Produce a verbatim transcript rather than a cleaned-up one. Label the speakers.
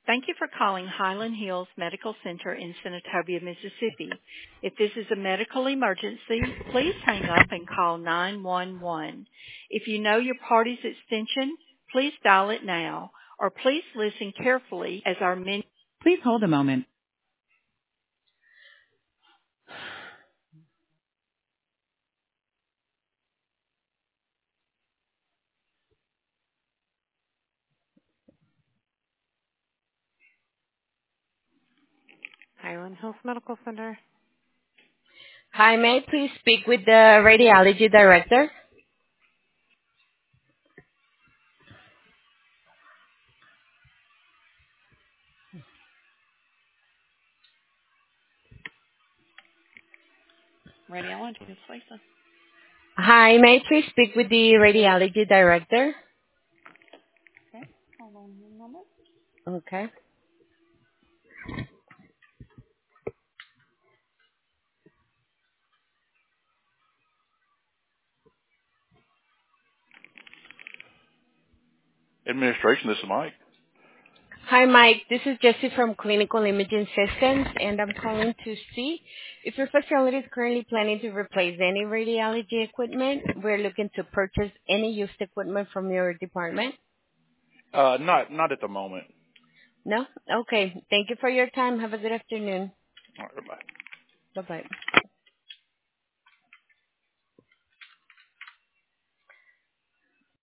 Speaker 1: Thank you for calling Highland Hills Medical Center in Senatobia, Mississippi. If this is a medical emergency, please hang up and call nine one one. If you know your party's extension, please dial it now, or please listen carefully as our menu. Please hold a moment. Highland Hills Medical Center.
Speaker 2: Hi, may I please speak with the radiology director?
Speaker 1: Radiology, Miss Lisa.
Speaker 2: Hi, may I please speak with the radiology director?
Speaker 1: Okay, hold on one moment.
Speaker 2: Okay.
Speaker 3: Administration, this is Mike.
Speaker 2: Hi, Mike. This is Jessie from Clinical Imaging Systems, and I'm calling to see if your facility is currently planning to replace any radiology equipment. We're looking to purchase any used equipment from your department.
Speaker 3: Uh, not not at the moment.
Speaker 2: No? Okay. Thank you for your time. Have a good afternoon.
Speaker 3: All right, bye.
Speaker 2: Bye-bye.